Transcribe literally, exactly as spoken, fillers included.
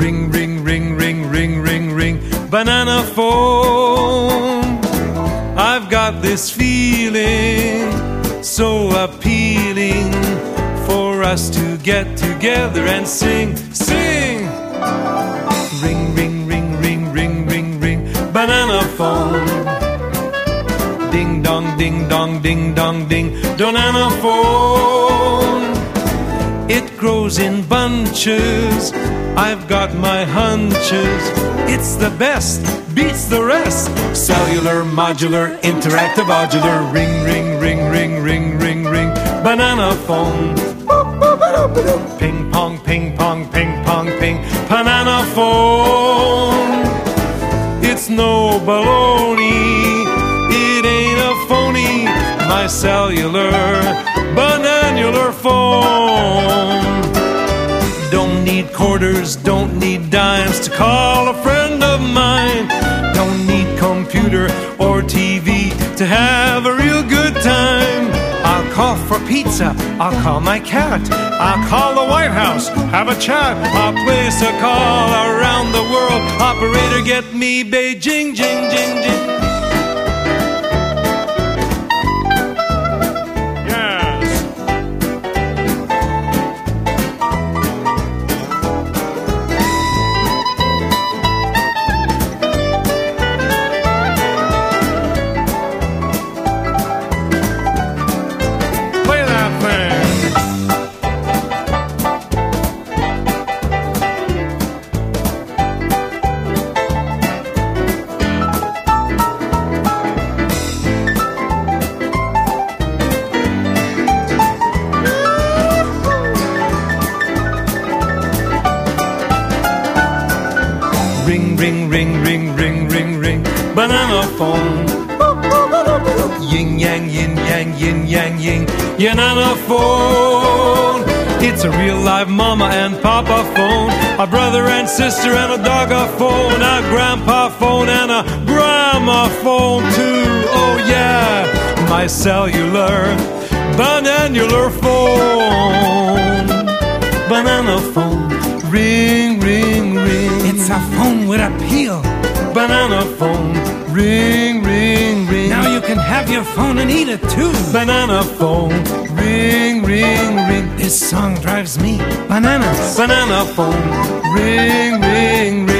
Ring, ring, ring, ring, ring, ring, ring. Banana phone. I've got this feeling so appealing for us to get together and sing, sing. Ring, ring, ring, ring, ring, ring, ring. Banana phone. Ding dong, ding dong, ding dong, ding. Banana phone. It grows in bunches. I've got my hunches. It's the best, beats the rest. Cellular, modular, interactive, modular. Ring, ring, ring, ring, ring, ring, ring. Banana phone. Ping pong, ping pong, ping pong, ping. Banana phone. It's no baloney. It ain't a phony. My cellular, bananular phone. Don't need quarters, don't need dimes to call a friend of mine. Don't need computer or T V to have a real good time. I'll call for pizza, I'll call my cat, I'll call the White House, have a chat. I'll place a call around the world. Operator, get me Beijing, jing, jing, jing. Ring, ring, ring, ring, ring, ring, ring. Banana phone. Yin yang, yin yang, yin yang, yin. Yanana phone. It's a real live mama and papa phone. A brother and sister and a dog a phone. A grandpa phone and a grandma phone too. Oh yeah, my cellular, bananular phone. Banana phone. Ring, ring, ring. It's a phone with appeal. Banana phone. Ring, ring, ring. Now you can have your phone and eat it too. Banana phone. Ring, ring, ring. This song drives me bananas. Banana phone. Ring, ring, ring.